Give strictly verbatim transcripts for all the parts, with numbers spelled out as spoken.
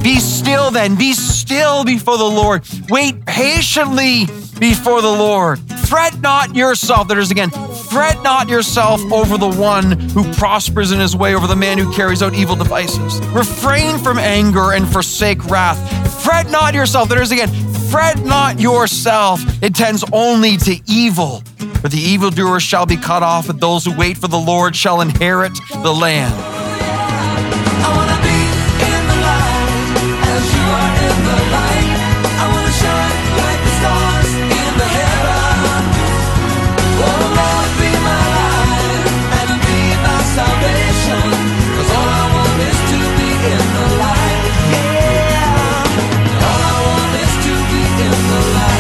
Be still then, be still before the Lord. Wait patiently before the Lord. Fret not yourself, there it is again, fret not yourself over the one who prospers in his way, over the man who carries out evil devices. Refrain from anger and forsake wrath. Fret not yourself, there it is again, fret not yourself. It tends only to evil. For the evildoer shall be cut off, but those who wait for the Lord shall inherit the land. I wanna be in the light as you are in the light. I wanna shine like the stars in the heaven. Oh Lord, be my light and be my salvation. 'Cause all I want is to be in the light. Yeah. All I want is to be in the light.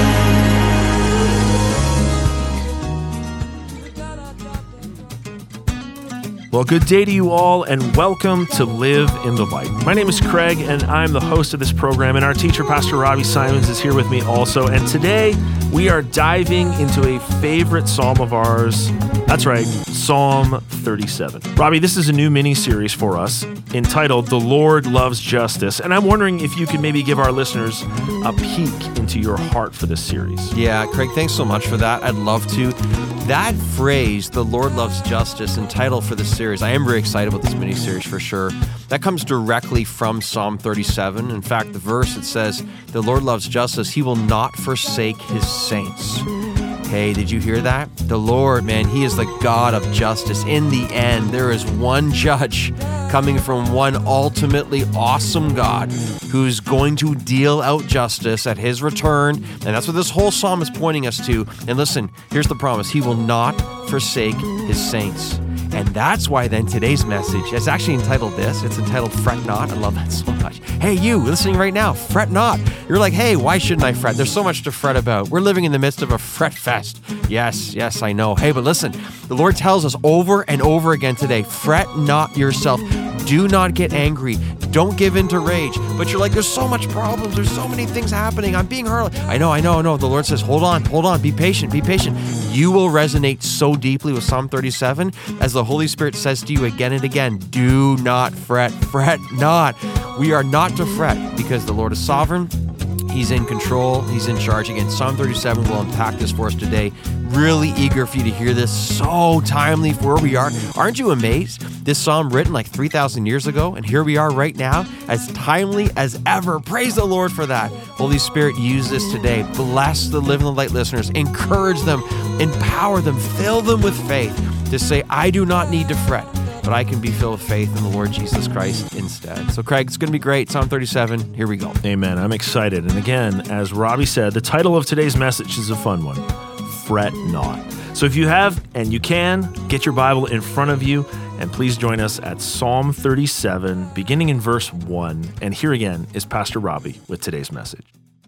Well, good day to you all, and welcome to Live in the Light. My name is Craig, and I'm the host of this program, and our teacher, Pastor Robbie Simons, is here with me also. And today, we are diving into a favorite psalm of ours. That's right, Psalm thirty-seven. Robbie, this is a new mini-series for us entitled The Lord Loves Justice, and I'm wondering if you could maybe give our listeners a peek into your heart for this series. Yeah, Craig, thanks so much for that. I'd love to. That phrase, the Lord loves justice, and title for the series, I am very excited about this mini-series for sure. That comes directly from Psalm thirty-seven. In fact, the verse, it says, the Lord loves justice. He will not forsake his saints. Hey, did you hear that? The Lord, man, he is the God of justice. In the end, there is one judge coming from one ultimately awesome God who's going to deal out justice at his return. And that's what this whole psalm is pointing us to. And listen, here's the promise. He will not forsake his saints. And that's why then today's message, it's actually entitled this. It's entitled Fret Not. I love that so much. Hey, you listening right now, fret not. You're like, hey, why shouldn't I fret? There's so much to fret about. We're living in the midst of a fret fest. Yes, yes, I know. Hey, but listen, the Lord tells us over and over again today, fret not yourself. Do not get angry. Don't give in to rage. But you're like, there's so much problems. There's so many things happening. I'm being hurt. I know, I know, I know. The Lord says, hold on, hold on. Be patient, be patient. You will resonate so deeply with Psalm thirty-seven as the Holy Spirit says to you again and again, do not fret, fret not. We are not to fret because the Lord is sovereign. He's in control. He's in charge. Again, Psalm thirty-seven will unpack this for us today. Really eager for you to hear this. So timely for where we are. Aren't you amazed? This psalm written like three thousand years ago, and here we are right now, as timely as ever. Praise the Lord for that. Holy Spirit, use this today. Bless the Live in the Light listeners. Encourage them. Empower them. Fill them with faith to say, I do not need to fret, but I can be filled with faith in the Lord Jesus Christ instead. So Craig, it's going to be great. Psalm thirty-seven, here we go. Amen. I'm excited. And again, as Robbie said, the title of today's message is a fun one, Fret Not. So if you have, and you can, get your Bible in front of you, and please join us at Psalm thirty-seven, beginning in verse one. And here again is Pastor Robbie with today's message.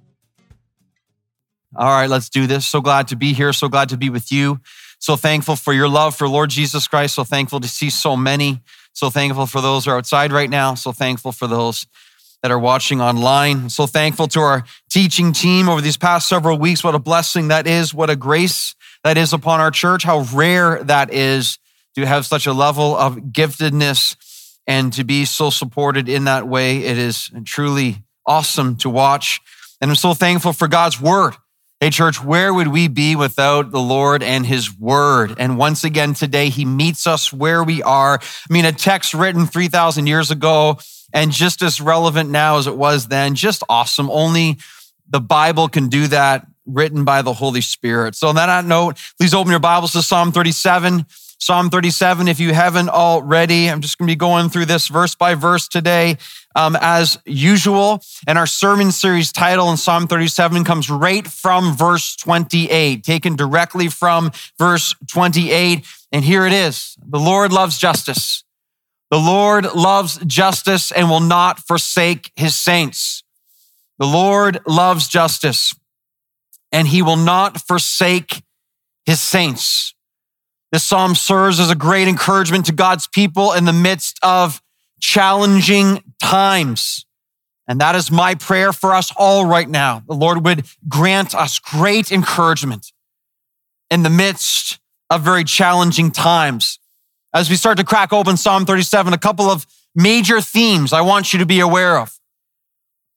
All right, let's do this. So glad to be here. So glad to be with you. So thankful for your love for Lord Jesus Christ. So thankful to see so many. So thankful for those who are outside right now. So thankful for those that are watching online. So thankful to our teaching team over these past several weeks. What a blessing that is. What a grace that is upon our church. How rare that is to have such a level of giftedness and to be so supported in that way. It is truly awesome to watch. And I'm so thankful for God's word. Hey, church, where would we be without the Lord and his word? And once again today, he meets us where we are. I mean, a text written three thousand years ago and just as relevant now as it was then. Just awesome. Only the Bible can do that, written by the Holy Spirit. So on that note, please open your Bibles to Psalm thirty-seven. Psalm thirty-seven, if you haven't already, I'm just going to be going through this verse by verse today um, as usual. And our sermon series title in Psalm thirty-seven comes right from verse twenty-eight, taken directly from verse twenty-eight. And here it is. The Lord loves justice. The Lord loves justice and will not forsake his saints. The Lord loves justice and he will not forsake his saints. This psalm serves as a great encouragement to God's people in the midst of challenging times. And that is my prayer for us all right now. The Lord would grant us great encouragement in the midst of very challenging times. As we start to crack open Psalm thirty-seven, a couple of major themes I want you to be aware of.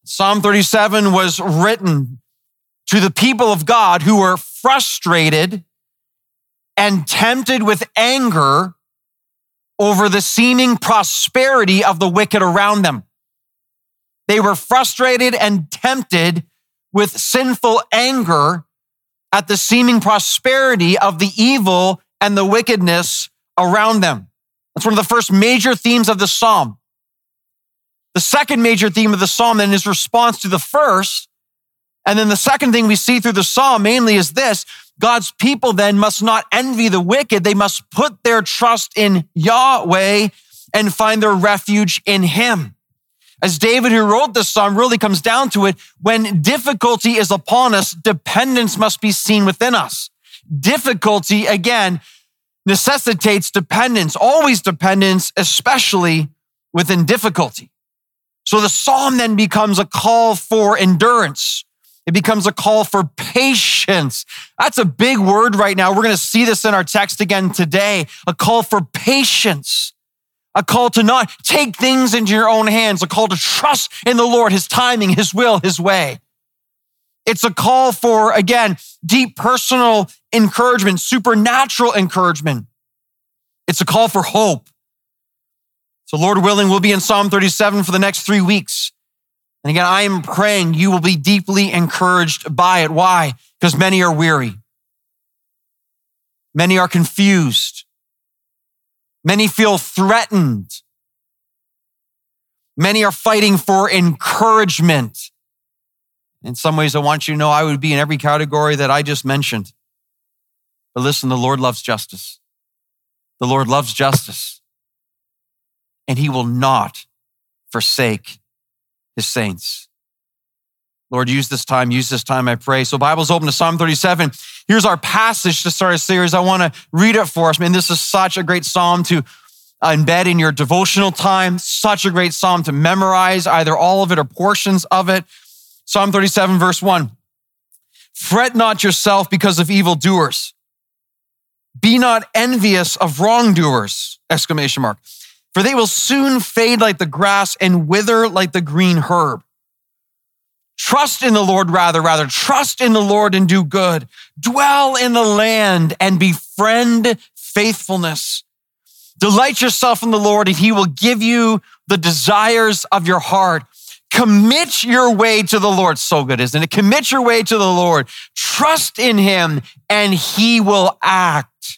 Psalm thirty-seven was written to the people of God who were frustrated and tempted with anger over the seeming prosperity of the wicked around them. They were frustrated and tempted with sinful anger at the seeming prosperity of the evil and the wickedness around them. That's one of the first major themes of the psalm. The second major theme of the psalm then is response to the first. And then the second thing we see through the psalm mainly is this: God's people then must not envy the wicked. They must put their trust in Yahweh and find their refuge in him. As David, who wrote this psalm, really comes down to it, when difficulty is upon us, dependence must be seen within us. Difficulty, again, necessitates dependence, always dependence, especially within difficulty. So the psalm then becomes a call for endurance. It becomes a call for patience. That's a big word right now. We're going to see this in our text again today. A call for patience. A call to not take things into your own hands. A call to trust in the Lord, his timing, his will, his way. It's a call for, again, deep personal encouragement, supernatural encouragement. It's a call for hope. So Lord willing, we'll be in Psalm thirty-seven for the next three weeks. And again, I am praying you will be deeply encouraged by it. Why? Because many are weary. Many are confused. Many feel threatened. Many are fighting for encouragement. In some ways, I want you to know I would be in every category that I just mentioned. But listen, the Lord loves justice. The Lord loves justice. And he will not forsake his saints. Lord, use this time, use this time, I pray. So Bible's open to Psalm thirty-seven. Here's our passage to start a series. I want to read it for us. Man, this is such a great psalm to embed in your devotional time. Such a great psalm to memorize, either all of it or portions of it. Psalm thirty-seven, verse one. Fret not yourself because of evildoers. Be not envious of wrongdoers, exclamation mark. For they will soon fade like the grass and wither like the green herb. Trust in the Lord, rather, rather, trust in the Lord and do good. Dwell in the land and befriend faithfulness. Delight yourself in the Lord and he will give you the desires of your heart. Commit your way to the Lord. So good, isn't it? Commit your way to the Lord. Trust in him and he will act.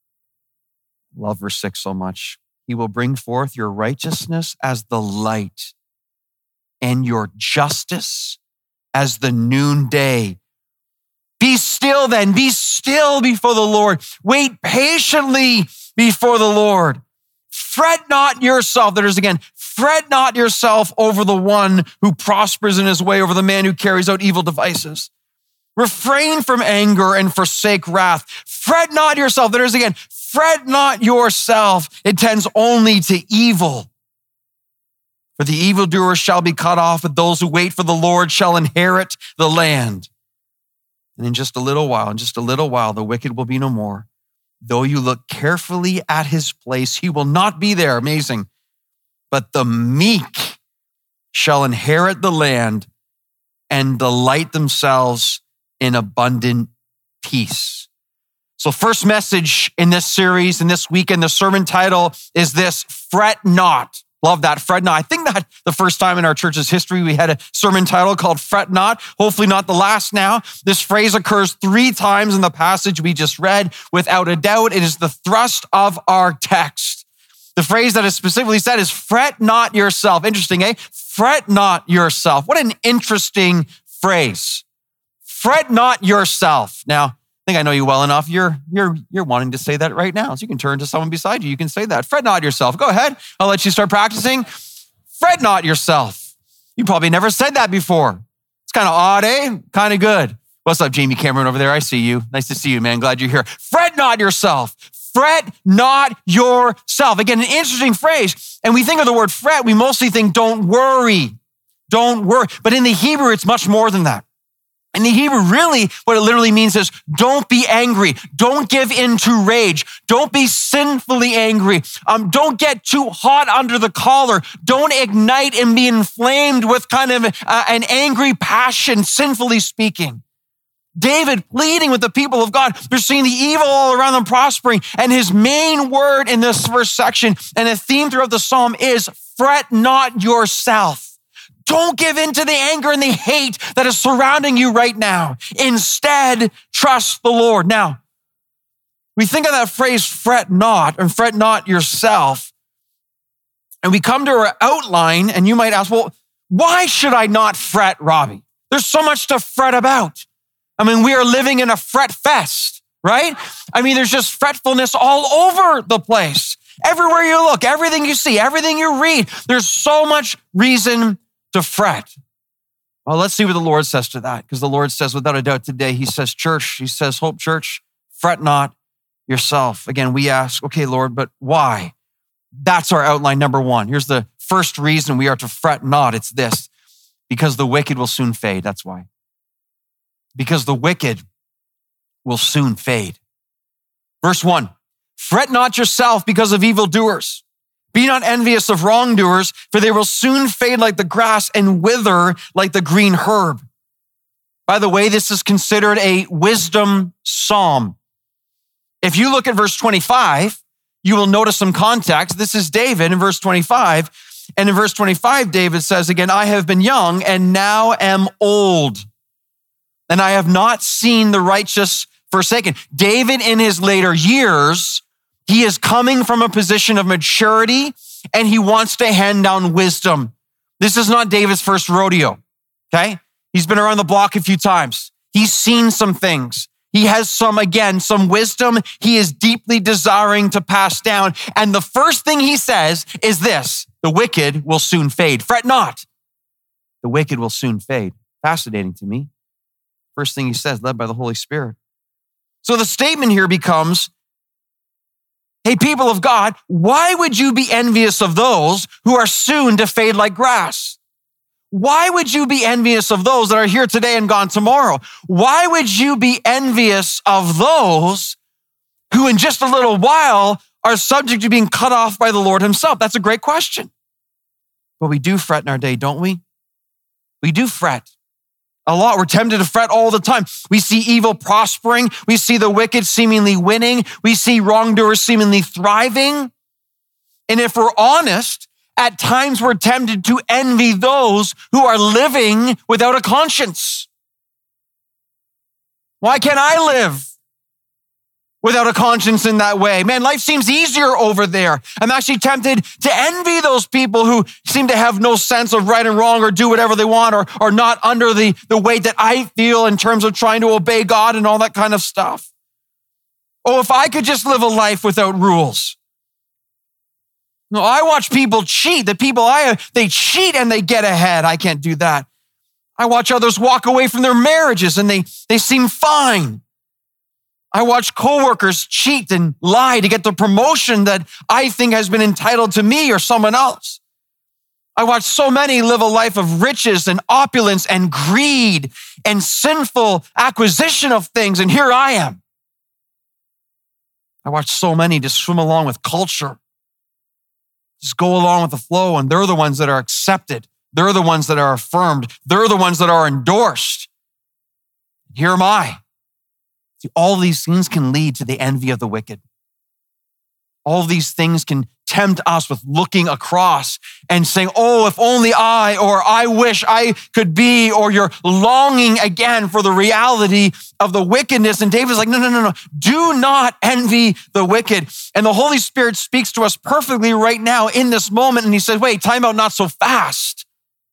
Love verse six so much. He will bring forth your righteousness as the light and your justice as the noonday. Be still then, be still before the Lord. Wait patiently before the Lord. Fret not yourself. There's again, fret not yourself over the one who prospers in his way, over the man who carries out evil devices. Refrain from anger and forsake wrath. Fret not yourself. There's again, fret not yourself. It tends only to evil. For the evildoer shall be cut off, but those who wait for the Lord shall inherit the land. And in just a little while, in just a little while, the wicked will be no more. Though you look carefully at his place, he will not be there. Amazing. But the meek shall inherit the land and delight themselves in abundant peace. So first message in this series, in this weekend, the sermon title is this: fret not. Love that, fret not. I think that the first time in our church's history we had a sermon title called Fret Not. Hopefully not the last now. This phrase occurs three times in the passage we just read. Without a doubt, it is the thrust of our text. The phrase that is specifically said is fret not yourself. Interesting, eh? Fret not yourself. What an interesting phrase. Fret not yourself. Now, I think I know you well enough. You're, you're, you're wanting to say that right now. So you can turn to someone beside you. You can say that. Fret not yourself. Go ahead. I'll let you start practicing. Fret not yourself. You probably never said that before. It's kind of odd, eh? Kind of good. What's up, Jamie Cameron over there? I see you. Nice to see you, man. Glad you're here. Fret not yourself. Fret not yourself. Again, an interesting phrase. And we think of the word fret, we mostly think don't worry. Don't worry. But in the Hebrew, it's much more than that. In the Hebrew, really, what it literally means is don't be angry. Don't give in to rage. Don't be sinfully angry. Um, don't get too hot under the collar. Don't ignite and be inflamed with kind of uh, an angry passion, sinfully speaking. David pleading with the people of God. They're seeing the evil all around them prospering. And his main word in this first section and a theme throughout the psalm is fret not yourself. Don't give in to the anger and the hate that is surrounding you right now. Instead, trust the Lord. Now, we think of that phrase, fret not, and fret not yourself. And we come to our outline, and you might ask, well, why should I not fret, Robbie? There's so much to fret about. I mean, we are living in a fret fest, right? I mean, there's just fretfulness all over the place. Everywhere you look, everything you see, everything you read, there's so much reason to fret. Well, let's see what the Lord says to that, because the Lord says, without a doubt today, he says, church, he says, Hope Church, fret not yourself. Again, we ask, okay, Lord, but why? That's our outline number one. Here's the first reason we are to fret not. It's this, because the wicked will soon fade. That's why. Because the wicked will soon fade. Verse one, fret not yourself because of evildoers. Be not envious of wrongdoers, for they will soon fade like the grass and wither like the green herb. By the way, this is considered a wisdom psalm. If you look at verse twenty-five, you will notice some context. This is David in verse twenty-five. And in verse twenty-five, David says again, I have been young and now am old, and I have not seen the righteous forsaken. David in his later years, he is coming from a position of maturity and he wants to hand down wisdom. This is not David's first rodeo, okay? He's been around the block a few times. He's seen some things. He has some, again, some wisdom he is deeply desiring to pass down. And the first thing he says is this, the wicked will soon fade. Fret not. The wicked will soon fade. Fascinating to me. First thing he says, led by the Holy Spirit. So the statement here becomes, hey, people of God, why would you be envious of those who are soon to fade like grass? Why would you be envious of those that are here today and gone tomorrow? Why would you be envious of those who in just a little while are subject to being cut off by the Lord himself? That's a great question. But we do fret in our day, don't we? We do fret a lot. We're tempted to fret all the time. We see evil prospering. We see the wicked seemingly winning. We see wrongdoers seemingly thriving. And if we're honest, at times we're tempted to envy those who are living without a conscience. Why can't I live without a conscience in that way? Man, life seems easier over there. I'm actually tempted to envy those people who seem to have no sense of right and wrong or do whatever they want or are not under the, the weight that I feel in terms of trying to obey God and all that kind of stuff. Oh, if I could just live a life without rules. No, I watch people cheat. The people I they cheat and they get ahead. I can't do that. I watch others walk away from their marriages and they, they seem fine. I watch coworkers cheat and lie to get the promotion that I think has been entitled to me or someone else. I watch so many live a life of riches and opulence and greed and sinful acquisition of things, and here I am. I watch so many just swim along with culture, just go along with the flow, and they're the ones that are accepted. They're the ones that are affirmed. They're the ones that are endorsed. Here am I. See, all these things can lead to the envy of the wicked. All these things can tempt us with looking across and saying, oh, if only I, or I wish I could be, or you're longing again for the reality of the wickedness. And David's like, no, no, no, no. Do not envy the wicked. And the Holy Spirit speaks to us perfectly right now in this moment. And he says, wait, time out, not so fast.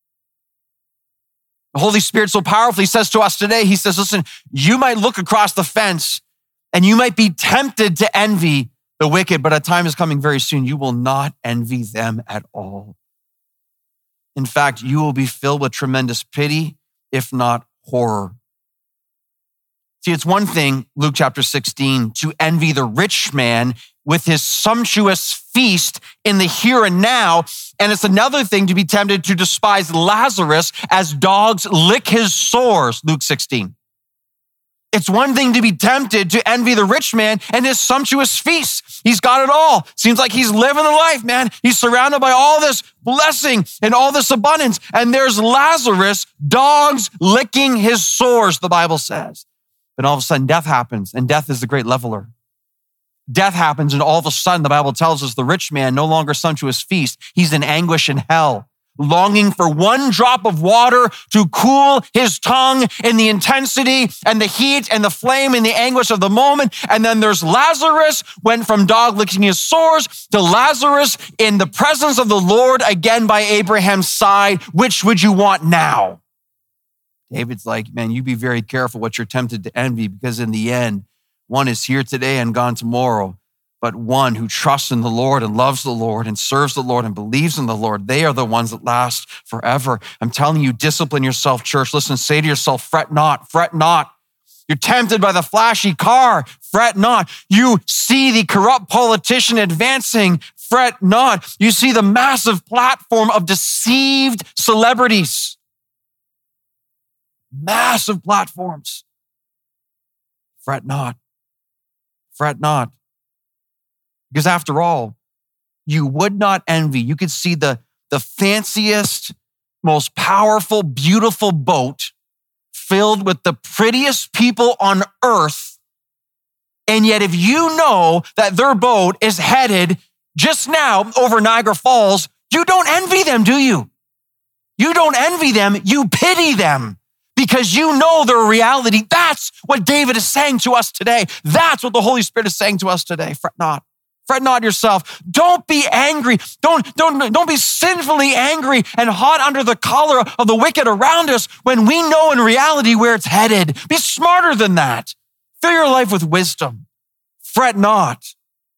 The Holy Spirit so powerfully says to us today, he says, listen, you might look across the fence and you might be tempted to envy the wicked, but a time is coming very soon. You will not envy them at all. In fact, you will be filled with tremendous pity, if not horror. See, it's one thing, Luke chapter sixteen, to envy the rich man with his sumptuous feast in the here and now. And it's another thing to be tempted to despise Lazarus as dogs lick his sores, Luke sixteen. It's one thing to be tempted to envy the rich man and his sumptuous feast. He's got it all. Seems like he's living the life, man. He's surrounded by all this blessing and all this abundance. And there's Lazarus, dogs licking his sores, the Bible says. But all of a sudden death happens, and death is the great leveler. Death happens, and all of a sudden the Bible tells us the rich man no longer sumptuous feast. He's in anguish in hell, longing for one drop of water to cool his tongue in the intensity and the heat and the flame and the anguish of the moment. And then there's Lazarus, went from dog licking his sores to Lazarus in the presence of the Lord again by Abraham's side. Which would you want now? David's like, man, you be very careful what you're tempted to envy, because in the end, one is here today and gone tomorrow. But one who trusts in the Lord and loves the Lord and serves the Lord and believes in the Lord, they are the ones that last forever. I'm telling you, discipline yourself, church. Listen, say to yourself, fret not, fret not. You're tempted by the flashy car, fret not. You see the corrupt politician advancing, fret not. You see the massive platform of deceived celebrities. Massive platforms. Fret not. Fret not. Because after all, you would not envy. You could see the, the fanciest, most powerful, beautiful boat filled with the prettiest people on earth. And yet if you know that their boat is headed just now over Niagara Falls, you don't envy them, do you? You don't envy them, you pity them. Because you know their reality. That's what David is saying to us today. That's what the Holy Spirit is saying to us today. Fret not. Fret not yourself. Don't be angry. Don't, don't, don't be sinfully angry and hot under the collar of the wicked around us when we know in reality where it's headed. Be smarter than that. Fill your life with wisdom. Fret not.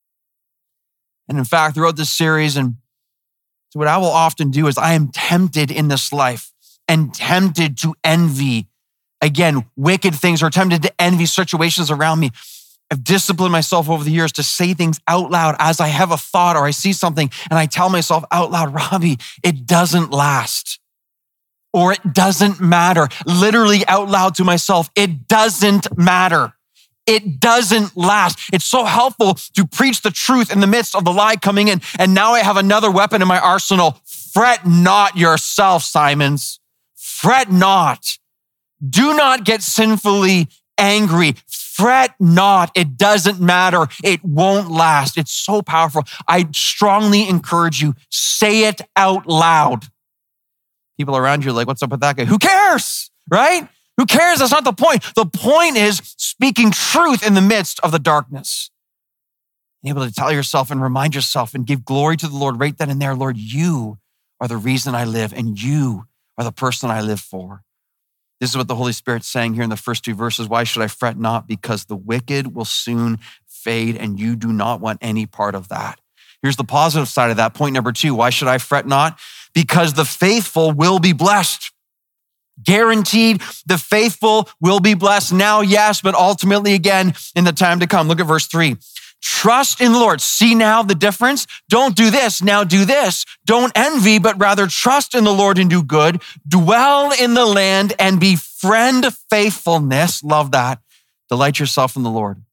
And in fact, throughout this series, and so what I will often do is I am tempted in this life and tempted to envy, again, wicked things, or tempted to envy situations around me. I've disciplined myself over the years to say things out loud as I have a thought or I see something, and I tell myself out loud, Robbie, it doesn't last. Or it doesn't matter. Literally out loud to myself, it doesn't matter. It doesn't last. It's so helpful to preach the truth in the midst of the lie coming in. And now I have another weapon in my arsenal. Fret not yourself, Simons. Fret not. Do not get sinfully angry. Fret not. It doesn't matter. It won't last. It's so powerful. I strongly encourage you, say it out loud. People around you are like, what's up with that guy? Who cares, right? Who cares? That's not the point. The point is speaking truth in the midst of the darkness. Being able to tell yourself and remind yourself and give glory to the Lord right then and there. Lord, you are the reason I live, and you are the person I live for. This is what the Holy Spirit's saying here in the first two verses. Why should I fret not? Because the wicked will soon fade, and you do not want any part of that. Here's the positive side of that. Point number two, why should I fret not? Because the faithful will be blessed. Guaranteed, the faithful will be blessed now, yes, but ultimately again in the time to come. Look at verse three. Trust in the Lord. See now the difference? Don't do this, now do this. Don't envy, but rather trust in the Lord and do good. Dwell in the land and befriend faithfulness. Love that. Delight yourself in the Lord,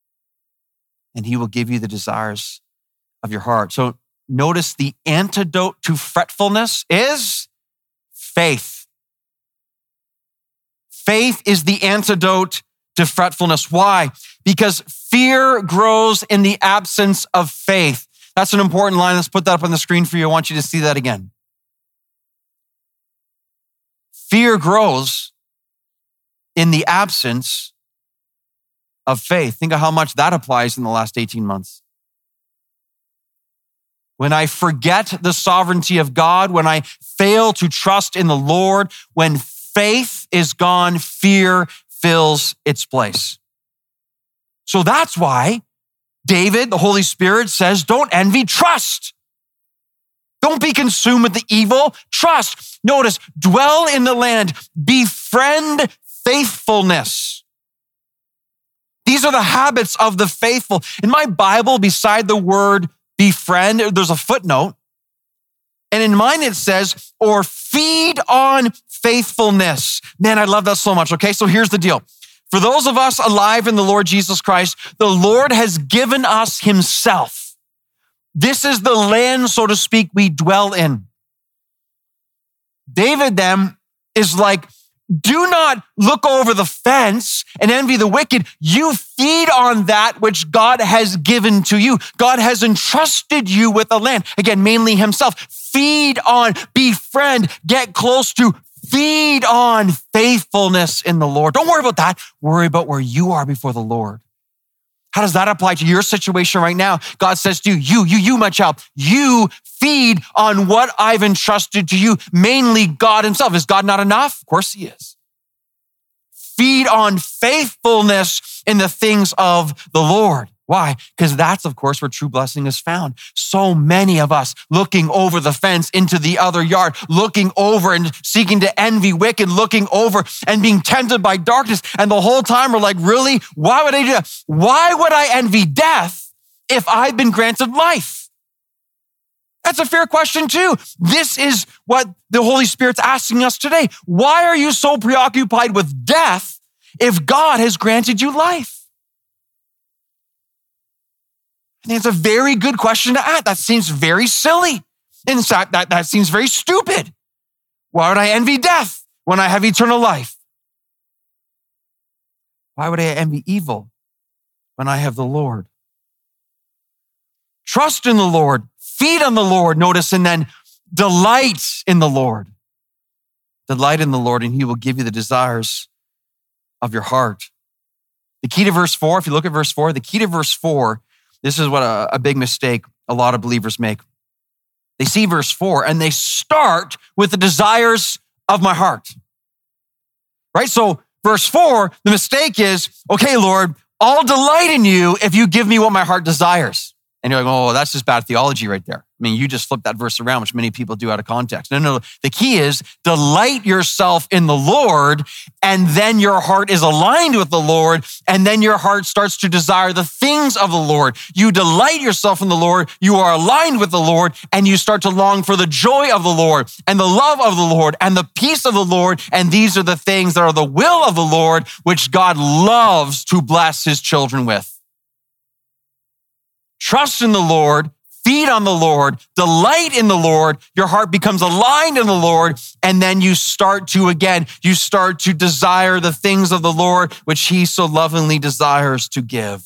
and he will give you the desires of your heart. So notice the antidote to fretfulness is faith. Faith is the antidote to fretfulness. Why? Because fear grows in the absence of faith. That's an important line. Let's put that up on the screen for you. I want you to see that again. Fear grows in the absence of faith. Think of how much that applies in the last eighteen months. When I forget the sovereignty of God, when I fail to trust in the Lord, when faith is gone, fear fills its place. So that's why David, the Holy Spirit, says, don't envy, trust. Don't be consumed with the evil, trust. Notice, dwell in the land, befriend faithfulness. These are the habits of the faithful. In my Bible, beside the word befriend, there's a footnote. And in mine, it says, or feed on faithfulness. Man, I love that so much. Okay, so here's the deal. For those of us alive in the Lord Jesus Christ, the Lord has given us himself. This is the land, so to speak, we dwell in. David then is like, do not look over the fence and envy the wicked. You feed on that which God has given to you. God has entrusted you with the land. Again, mainly himself. Feed on, befriend, get close to, feed on faithfulness in the Lord. Don't worry about that. Worry about where you are before the Lord. How does that apply to your situation right now? God says to you, you, you, you, my child, you feed on what I've entrusted to you, mainly God himself. Is God not enough? Of course he is. Feed on faithfulness in the things of the Lord. Why? Because that's, of course, where true blessing is found. So many of us looking over the fence into the other yard, looking over and seeking to envy wicked, looking over and being tempted by darkness. And the whole time we're like, really? Why would I do that? Why would I envy death if I've been granted life? That's a fair question too. This is what the Holy Spirit's asking us today. Why are you so preoccupied with death if God has granted you life? I think it's a very good question to ask. That seems very silly. In fact, that, that seems very stupid. Why would I envy death when I have eternal life? Why would I envy evil when I have the Lord? Trust in the Lord, feed on the Lord, notice, and then delight in the Lord. Delight in the Lord, and he will give you the desires of your heart. The key to verse four, if you look at verse four, the key to verse four, this is what a, a big mistake a lot of believers make. They see verse four and they start with the desires of my heart, right? So verse four, the mistake is, okay, Lord, I'll delight in you if you give me what my heart desires. And you're like, oh, that's just bad theology right there. I mean, you just flipped that verse around, which many people do out of context. No, no, the key is delight yourself in the Lord, and then your heart is aligned with the Lord, and then your heart starts to desire the things of the Lord. You delight yourself in the Lord, you are aligned with the Lord, and you start to long for the joy of the Lord, and the love of the Lord, and the peace of the Lord, and these are the things that are the will of the Lord, which God loves to bless his children with. Trust in the Lord, feed on the Lord, delight in the Lord, your heart becomes aligned in the Lord, and then you start to, again, you start to desire the things of the Lord, which he so lovingly desires to give.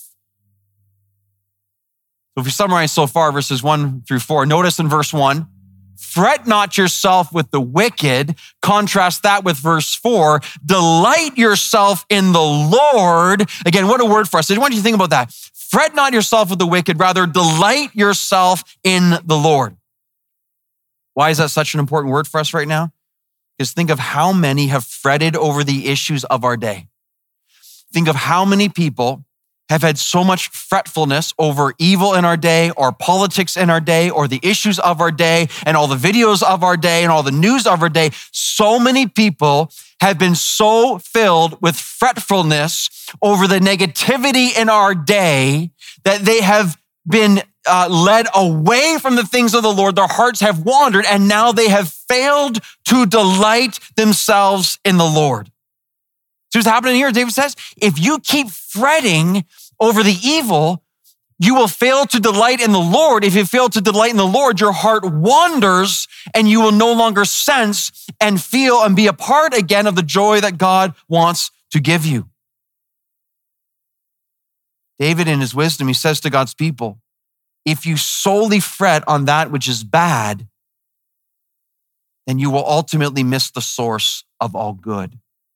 So if we summarize so far, verses one through four, notice in verse one, fret not yourself with the wicked. Contrast that with verse four, delight yourself in the Lord. Again, what a word for us. I want you to think about that. Fret not yourself with the wicked, rather delight yourself in the Lord. Why is that such an important word for us right now? Because think of how many have fretted over the issues of our day. Think of how many people have had so much fretfulness over evil in our day, or politics in our day, or the issues of our day, and all the videos of our day, and all the news of our day. So many people have been so filled with fretfulness over the negativity in our day that they have been uh, led away from the things of the Lord. Their hearts have wandered, and now they have failed to delight themselves in the Lord. So what's happening here, David says, if you keep fretting over the evil, you will fail to delight in the Lord. If you fail to delight in the Lord, your heart wanders and you will no longer sense and feel and be a part again of the joy that God wants to give you. David, in his wisdom, he says to God's people, if you solely fret on that which is bad, then you will ultimately miss the source of all good.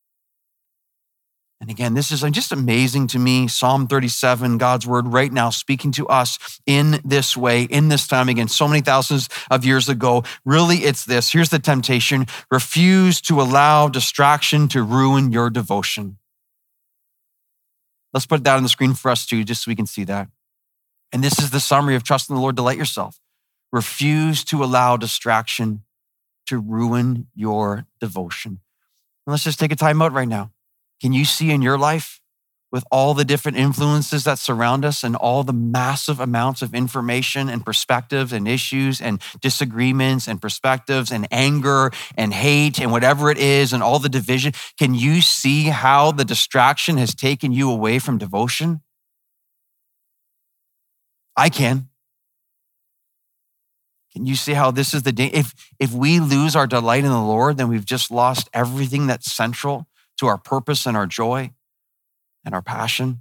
And again, this is just amazing to me. Psalm thirty-seven, God's word right now speaking to us in this way, in this time, again, so many thousands of years ago. Really, it's this. Here's the temptation. Refuse to allow distraction to ruin your devotion. Let's put that on the screen for us too, just so we can see that. And this is the summary of trust in the Lord, delight yourself. Refuse to allow distraction to ruin your devotion. And let's just take a time out right now. Can you see in your life with all the different influences that surround us and all the massive amounts of information and perspectives and issues and disagreements and perspectives and anger and hate and whatever it is and all the division, can you see how the distraction has taken you away from devotion? I can. Can you see how this is the day? If, if we lose our delight in the Lord, then we've just lost everything that's central to our purpose and our joy and our passion.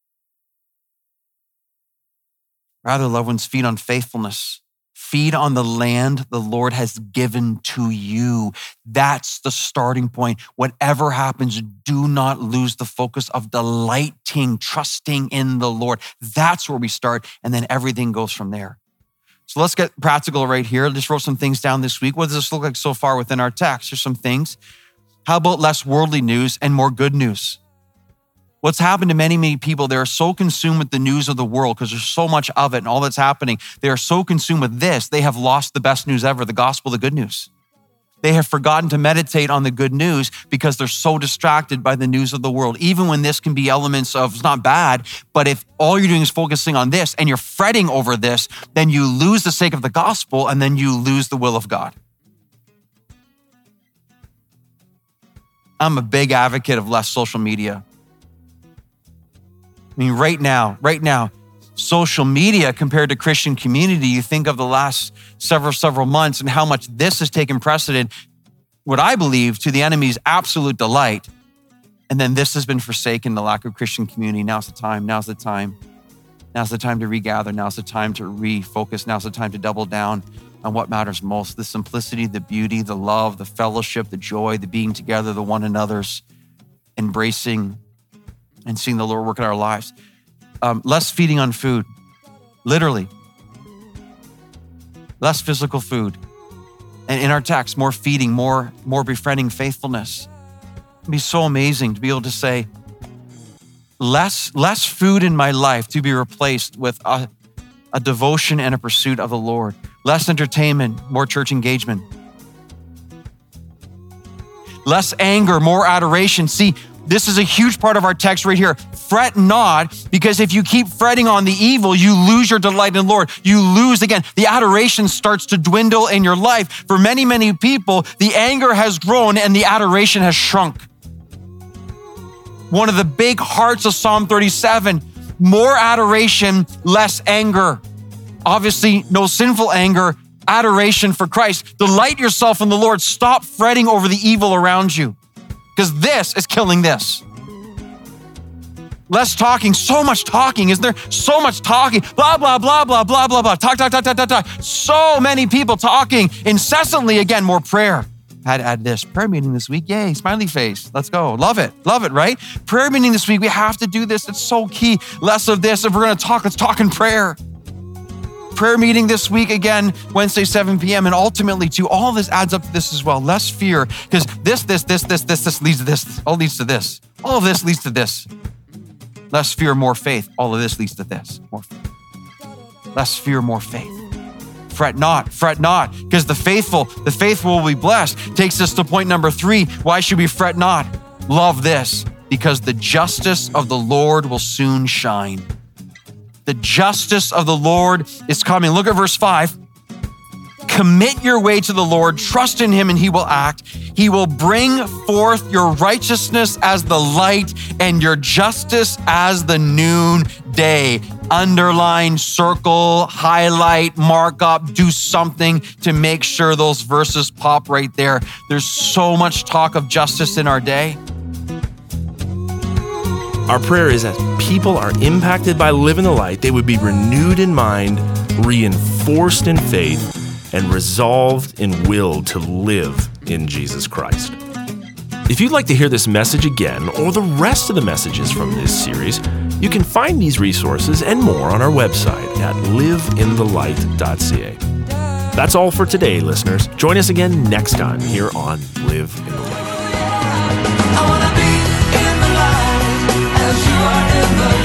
Rather, loved ones, feed on faithfulness. Feed on the land the Lord has given to you. That's the starting point. Whatever happens, do not lose the focus of delighting, trusting in the Lord. That's where we start, and then everything goes from there. So let's get practical right here. I just wrote some things down this week. What does this look like so far within our text? Here's some things. How about less worldly news and more good news? What's happened to many, many people, they are so consumed with the news of the world because there's so much of it and all that's happening. They are so consumed with this, they have lost the best news ever, the gospel, the good news. They have forgotten to meditate on the good news because they're so distracted by the news of the world. Even when this can be elements of, it's not bad, but if all you're doing is focusing on this and you're fretting over this, then you lose the sake of the gospel and then you lose the will of God. I'm a big advocate of less social media. I mean, right now, right now, social media compared to Christian community, you think of the last several, several months and how much this has taken precedent, what I believe, to the enemy's absolute delight. And then this has been forsaken, the lack of Christian community. Now's the time, now's the time. Now's the time to regather, now's the time to refocus, now's the time to double down on what matters most, the simplicity, the beauty, the love, the fellowship, the joy, the being together, the one another's, embracing and seeing the Lord work in our lives. Um, less feeding on food, literally. Less physical food. And in our text, more feeding, more, more befriending faithfulness. It'd be so amazing to be able to say, less, less food in my life to be replaced with a, a devotion and a pursuit of the Lord. Less entertainment, more church engagement. Less anger, more adoration. See, this is a huge part of our text right here. Fret not, because if you keep fretting on the evil, you lose your delight in the Lord. You lose, again, the adoration starts to dwindle in your life. For many, many people, the anger has grown and the adoration has shrunk. One of the big hearts of Psalm thirty-seven, more adoration, less anger. Obviously, no sinful anger, adoration for Christ. Delight yourself in the Lord. Stop fretting over the evil around you, because this is killing this. Less talking, so much talking, isn't there? So much talking, blah, blah, blah, blah, blah, blah, blah, talk, talk, talk, talk, talk, talk. So many people talking incessantly. Again, more prayer. Had to add this. Prayer meeting this week. Yay, smiley face. Let's go. Love it. Love it, right? Prayer meeting this week. We have to do this. It's so key. Less of this. If we're going to talk, let's talk in prayer. Prayer meeting this week, again, Wednesday, seven p.m. And ultimately, too, all this adds up to this as well. Less fear, because this, this, this, this, this, this leads to this. All leads to this. All of this leads to this. Less fear, more faith. All of this leads to this. More faith. Less fear, more faith. Fret not, fret not, because the faithful, the faithful will be blessed. Takes us to point number three. Why should we fret not? Love this, because the justice of the Lord will soon shine. The justice of the Lord is coming. Look at verse five. Commit your way to the Lord, trust in him, and he will act. He will bring forth your righteousness as the light and your justice as the noonday. Underline, circle, highlight, mark up, do something to make sure those verses pop right there. There's so much talk of justice in our day. Our prayer is as people are impacted by living the light, they would be renewed in mind, reinforced in faith, and resolved in will to live in Jesus Christ. If you'd like to hear this message again, or the rest of the messages from this series, you can find these resources and more on our website at live in the light dot c a. That's all for today, listeners. Join us again next time here on Live in the Light. I wanna be in the light as you are in the